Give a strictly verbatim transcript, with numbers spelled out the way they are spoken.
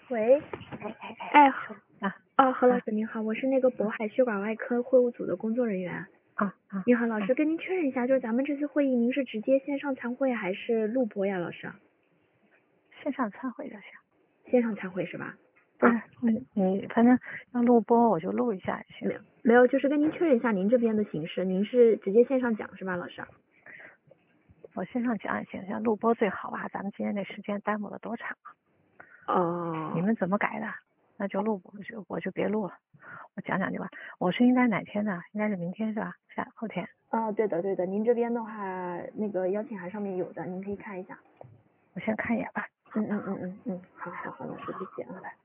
喂， 哎哎哎， 哎， 说啊哦，何老师您好，我是那个渤海血管外科会务组的工作人员。 啊啊， 你好，老师，跟您确认一下，就是咱们这次会议，您是直接线上参会还是录播呀，老师？ 线上参会就行。 线上参会是吧？ 不是，你你反正要录播我就录一下也行。 没有没有，就是跟您确认一下您这边的形式，您是直接线上讲是吧，老师？ 我线上讲也行，像录播最好啊，咱们今天这时间耽误了多长啊？ 哦。 你们怎么改的？那就录，我就我就别录了，我讲讲就完。我是应该哪天呢？应该是明天是吧？下后天。 啊，对的对的，您这边的话，那个邀请函上面有的，您可以看一下。 我先看一眼吧。 嗯嗯嗯嗯嗯，好好好，老师谢谢啊。